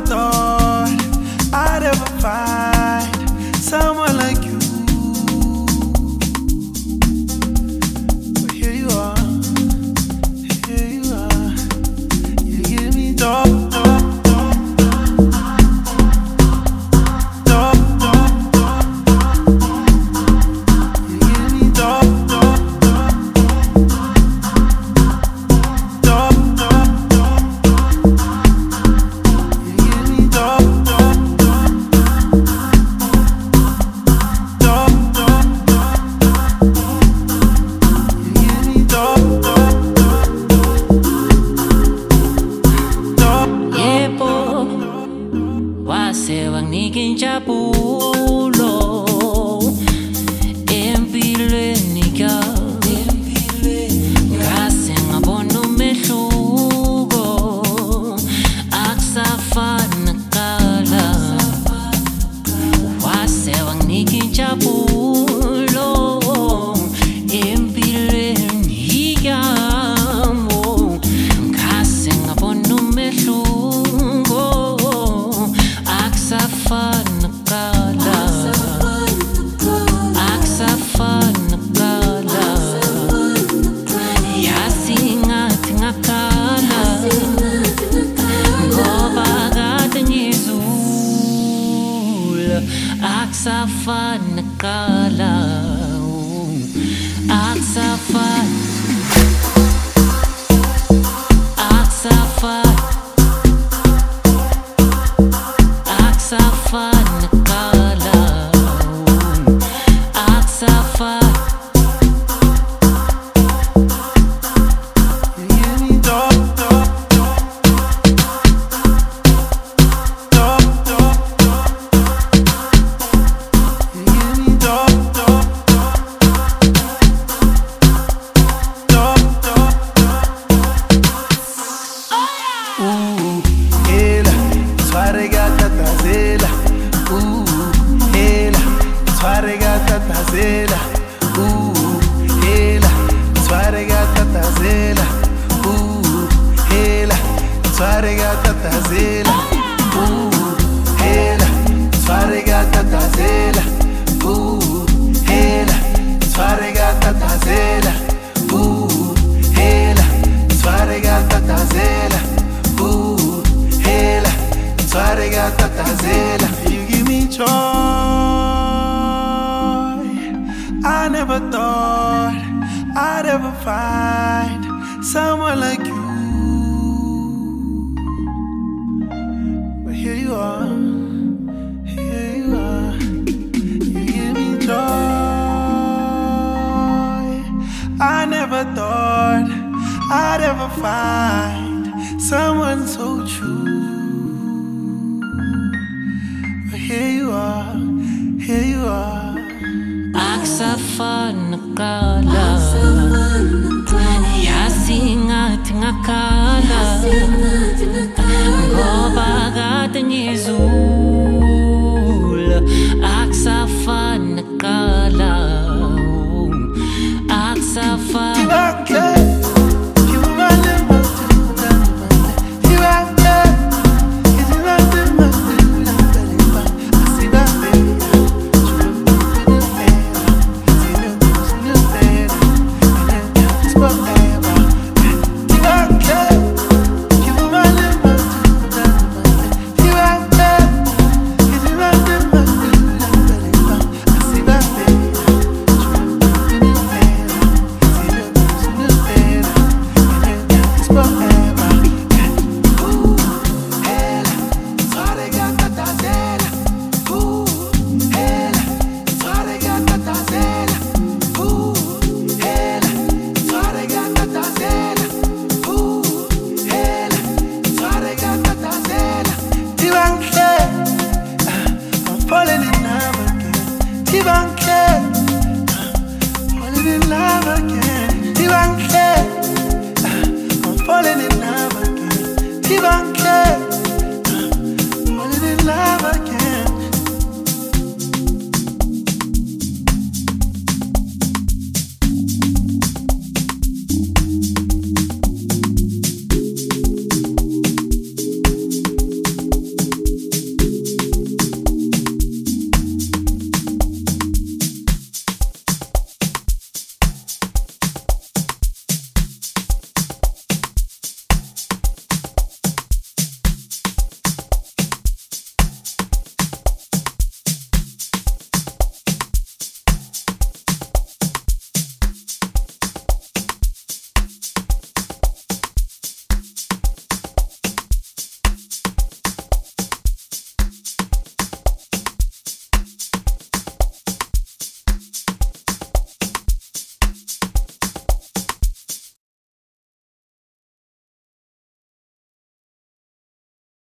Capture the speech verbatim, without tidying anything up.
thought I'd ever find someone like you. But here you are, here you are. You give me dog, dog, dog, dog, dog, dog. You give me dog, dog, dog, dog, dog, dog. You give me dog, dog, dog, dog, dog, dog. You give me dog, dog, dog, dog. Yebo, wase wanginika injabulo empilweni yami. Ngase ngabona umehluko, akusafani nakala. Wase wanginika injabulo empilweni yami. Ngase ngabona umehluko, akusafani nakala. Akusafani nakala. Yazi ngathi ngakhala, ngoba kade ngizula. Akusafani nakala. Akusafani, akusafani, akusafani nakala. Akusafani. You give me dog, dog, dog, dog, dog, dog. You give me dog, dog, dog, dog, dog, dog. Ooh, hela, tshwarega tatazela. Ooh, hela, tshwarega tatazela. Ooh, hela, tshwarega tatazela. Ooh, hela, tshwarega tatazela. Ooh, hela, tshwarega tatazela. Ooh, hela, tshwarega tatazela. Ooh, hela, tshwarega tatazela. Ooh, hela, tshwarega tatazela. You give me joy. I never thought I'd ever find someone like you. But here you are, here you are. You give me joy. I never thought I'd ever find someone so true. But here you are, here you are. Akusafani nakala. Yazi ngathi ngakhala, ngoba kade ngizula. Akusafani nakala. Akusafani. Falling in love again.